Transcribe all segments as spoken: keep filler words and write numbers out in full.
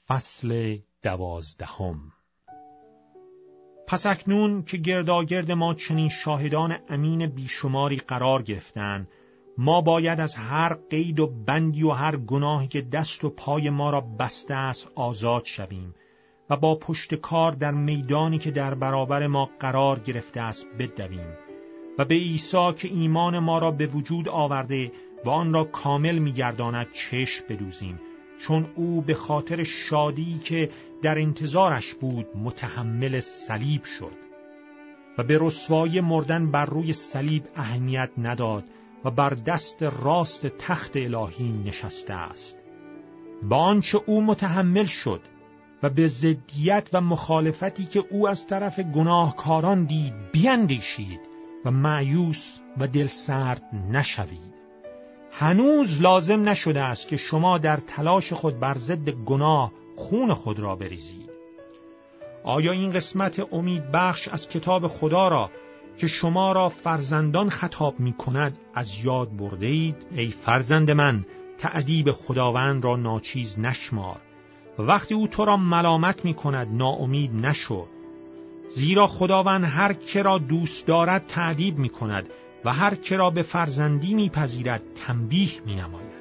فصل دوازدهم. پس اکنون که گرداگرد ما چنین شاهدان امین بیشماری قرار گرفتند، ما باید از هر قید و بندی و هر گناهی که دست و پای ما را بسته است آزاد شویم و با پشت کار در میدانی که در برابر ما قرار گرفته است بدویم و به عیسی که ایمان ما را به وجود آورده و آن را کامل می‌گرداند چشم بدوزیم، چون او به خاطر شادی که در انتظارش بود متحمل صلیب شد و به رسوایی مردن بر روی صلیب اهمیت نداد و بر دست راست تخت الهی نشسته است. با آنچه او متحمل شد و به ضدیت و مخالفتی که او از طرف گناهکاران دید بیندیشید و مایوس و دلسرد نشوید. هنوز لازم نشده است که شما در تلاش خود بر ضد گناه خون خود را بریزید. آیا این قسمت امید بخش از کتاب خدا را که شما را فرزندان خطاب می کند از یاد برده اید؟ ای فرزند من، تأدیب خداوند را ناچیز نشمار. وقتی او تو را ملامت می کند ناامید نشو، زیرا خداوند هر که را دوست دارد تأدیب می کند و هر که را به فرزندی می پذیرد تنبیه می نماید.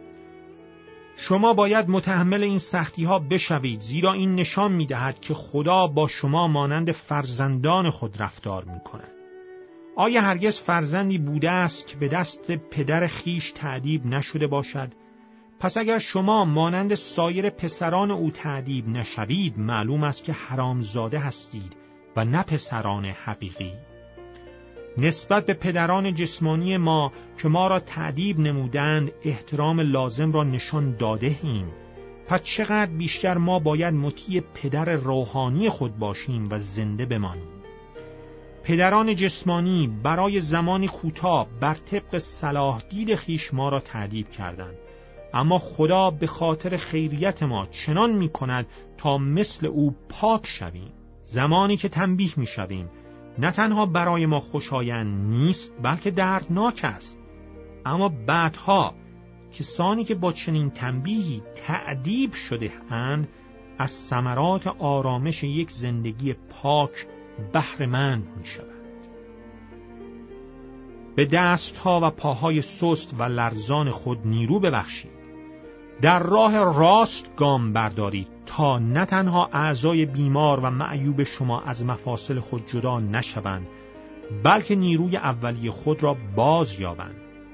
شما باید متحمل این سختی ها بشوید، زیرا این نشان می دهد که خدا با شما مانند فرزندان خود رفتار می کند. آیا هرگز فرزندی بوده است که به دست پدر خیش تأدیب نشده باشد؟ پس اگر شما مانند سایر پسران او تأدیب نشوید، معلوم است که حرامزاده هستید و نه پسران حقیقی. نسبت به پدران جسمانی ما که ما را تأدیب نمودند احترام لازم را نشان داده ایم. پس چقدر بیشتر ما باید مطیع پدر روحانی خود باشیم و زنده بمانیم. پدران جسمانی برای زمانی کوتاه بر طبق صلاح دید خیش ما را تأدیب کردند، اما خدا به خاطر خیریت ما چنان می کند تا مثل او پاک شویم. زمانی که تنبیه می شویم نه تنها برای ما خوشایند نیست بلکه دردناک است، اما بعدها کسانی که با چنین تنبیهی تأدیب شده اند از ثمرات آرامش یک زندگی پاک بهره‌مند می شوند. به دستها و پاهای سست و لرزان خود نیرو ببخشید. در راه راست گام بردارید تا نه تنها اعضای بیمار و معیوب شما از مفاصل خود جدا نشوند، بلکه نیروی اولیه خود را باز یابند.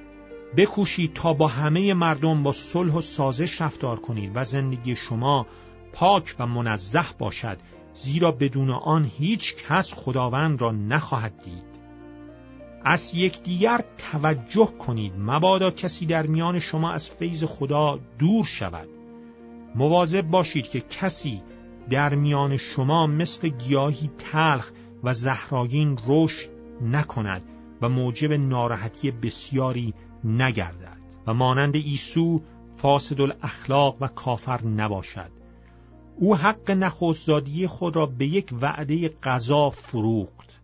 بکوشید تا با همه مردم با صلح و سازش رفتار کنید و زندگی شما پاک و منزه باشد، زیرا بدون آن هیچ کس خداوند را نخواهد دید. از یکدیگر توجه کنید، مبادا کسی در میان شما از فیض خدا دور شود. مواظب باشید که کسی در میان شما مثل گیاهی تلخ و زهرآگین رشد نکند و موجب ناراحتی بسیاری نگردد و مانند عیسی فاسد الاخلاق و کافر نباشد. او حق نخستزادی خود را به یک وعده قضا فروخت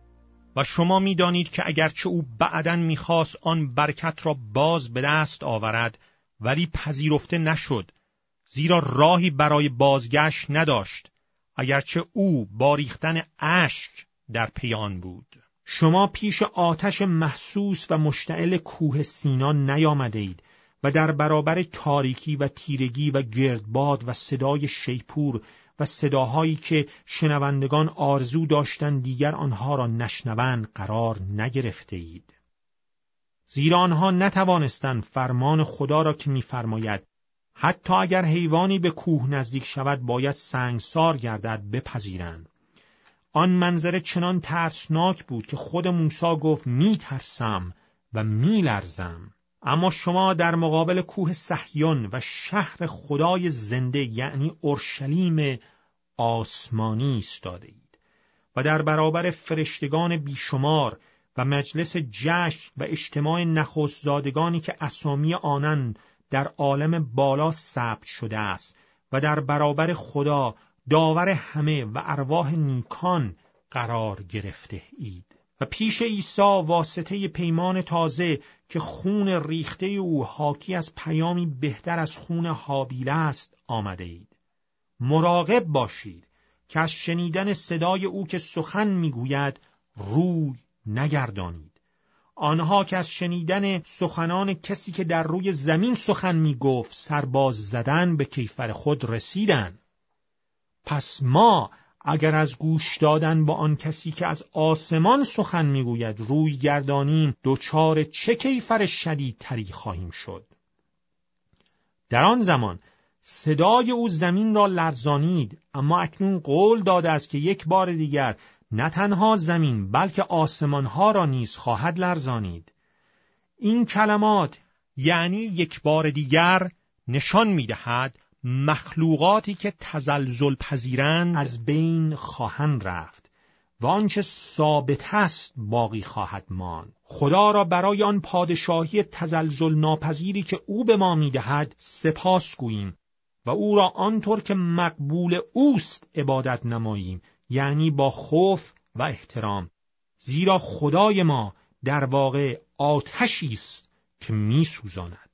و شما می دانید که اگرچه او بعداً می خواست آن برکت را باز به دست آورد ولی پذیرفته نشد، زیرا راهی برای بازگشت نداشت، اگرچه او با ریختن اشک در پی آن بود. شما پیش آتش محسوس و مشتعل کوه سینا نیامده اید و در برابر تاریکی و تیرگی و گردباد و صدای شیپور و صداهایی که شنوندگان آرزو داشتند دیگر آنها را نشنوند قرار نگرفته اید. زیرا آنها نتوانستند فرمان خدا را که می‌فرماید حتی اگر حیوانی به کوه نزدیک شود باید سنگسار گردد بپذیرند. آن منظره چنان ترسناک بود که خود موسی گفت می ترسم و می لرزم. اما شما در مقابل کوه صهیون و شهر خدای زنده یعنی اورشلیم آسمانی ایستاده اید و در برابر فرشتگان بیشمار و مجلس جشن و اجتماع نخستزادگانی که اسامی آنان در عالم بالا ثبت شده است و در برابر خدا داور همه و ارواح نیکان قرار گرفته اید و پیش عیسی واسطه پیمان تازه که خون ریخته او حاکی از پیامی بهتر از خون هابیل است آمده اید. مراقب باشید که از شنیدن صدای او که سخن میگوید روی نگردانید. آنها که از شنیدن سخنان کسی که در روی زمین سخن میگفت سرباز زدن به کیفر خود رسیدن. پس ما اگر از گوش دادن با آن کسی که از آسمان سخن میگوید روی گردانیم، دچار چه کیفر شدید تری خواهیم شد؟ در آن زمان صدای او زمین را لرزانید، اما اکنون قول داده است که یک بار دیگر نه تنها زمین بلکه آسمانها را نیز خواهد لرزانید. این کلمات یعنی یک بار دیگر نشان می‌دهد مخلوقاتی که تزلزل پذیرند از بین خواهند رفت و آنچه ثابت است باقی خواهد ماند. خدا را برای آن پادشاهی تزلزل ناپذیری که او به ما می‌دهد سپاس گوییم و او را آنطور که مقبول اوست عبادت نماییم، یعنی با خوف و احترام، زیرا خدای ما در واقع آتشی است که می‌سوزاند.